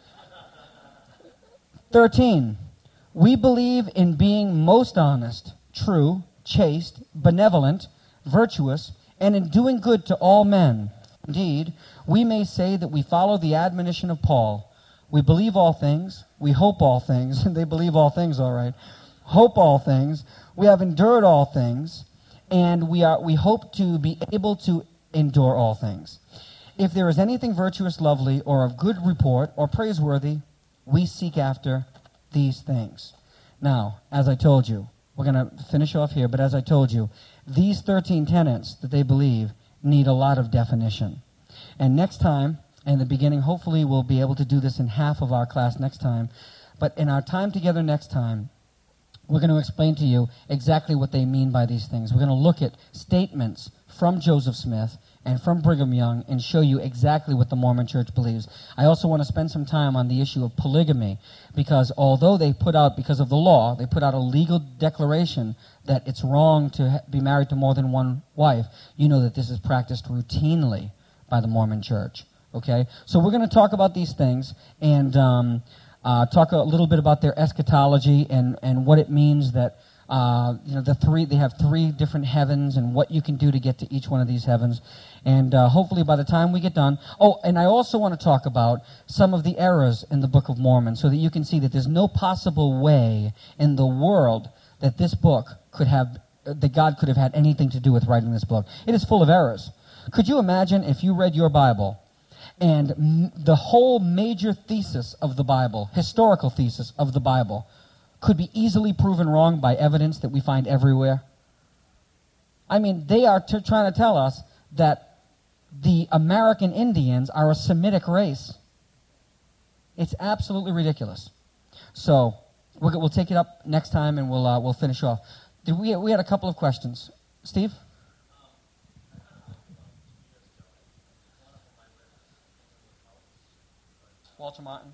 thirteen. We believe in being most honest, true, chaste, benevolent, virtuous, and in doing good to all men. Indeed, we may say that we follow the admonition of Paul. We believe all things, we hope all things, and they believe all things, all right. Hope all things, we have endured all things, and we are we hope to be able to endure all things. If there is anything virtuous, lovely, or of good report, or praiseworthy, we seek after these things. Now, as I told you, we're going to finish off here, but as I told you, these thirteen tenets that they believe need a lot of definition. And next time, in the beginning, hopefully we'll be able to do this in half of our class next time, but in our time together next time, we're going to explain to you exactly what they mean by these things. We're going to look at statements from Joseph Smith and from Brigham Young and show you exactly what the Mormon Church believes. I also want to spend some time on the issue of polygamy, because although they put out, because of the law, they put out a legal declaration that it's wrong to be married to more than one wife, you know that this is practiced routinely by the Mormon Church. Okay? So we're going to talk about these things and um, uh, talk a little bit about their eschatology and, and what it means that Uh, you know, the three, they have three different heavens and what you can do to get to each one of these heavens. And uh, hopefully by the time we get done, oh, and I also want to talk about some of the errors in the Book of Mormon so that you can see that there's no possible way in the world that this book could have, that God could have had anything to do with writing this book. It is full of errors. Could you imagine if you read your Bible and m- the whole major thesis of the Bible, historical thesis of the Bible, could be easily proven wrong by evidence that we find everywhere? I mean, they are t- trying to tell us that the American Indians are a Semitic race. It's absolutely ridiculous. So we'll, we'll take it up next time, and we'll uh, we'll finish off. Did we we had a couple of questions, Steve? Walter Martin.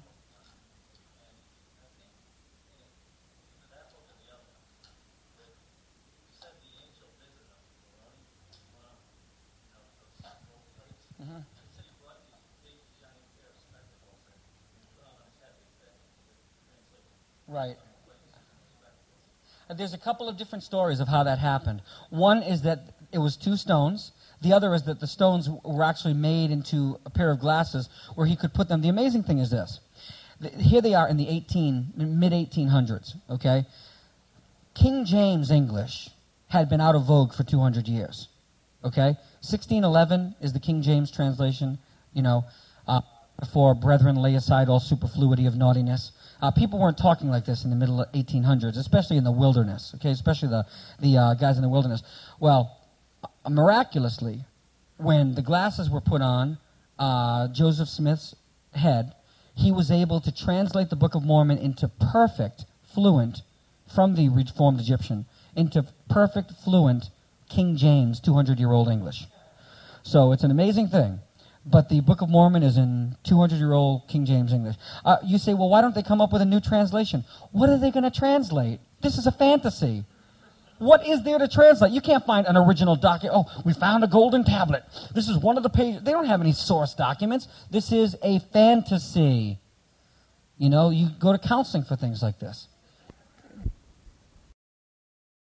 Right. There's a couple of different stories of how that happened. One is that it was two stones. The other is that the stones were actually made into a pair of glasses where he could put them. The amazing thing is this. Here they are in the eighteen, mid eighteen hundreds, okay? King James English had been out of vogue for two hundred years, okay? sixteen eleven is the King James translation, you know, uh, for brethren lay aside all superfluity of naughtiness. Uh, people weren't talking like this in the middle eighteen hundreds, especially in the wilderness, okay, especially the, the uh, guys in the wilderness. Well, uh, miraculously, when the glasses were put on uh, Joseph Smith's head, he was able to translate the Book of Mormon into perfect, fluent, from the Reformed Egyptian, into perfect, fluent King James two hundred-year-old English. So it's an amazing thing. but the Book of Mormon is in two hundred year old King James English. Uh, you say, well, why don't they come up with a new translation? What are they going to translate? This is a fantasy. What is there to translate? You can't find an original document. Oh, we found a golden tablet. This is one of the pages. They don't have any source documents. This is a fantasy. You know, you go to counseling for things like this.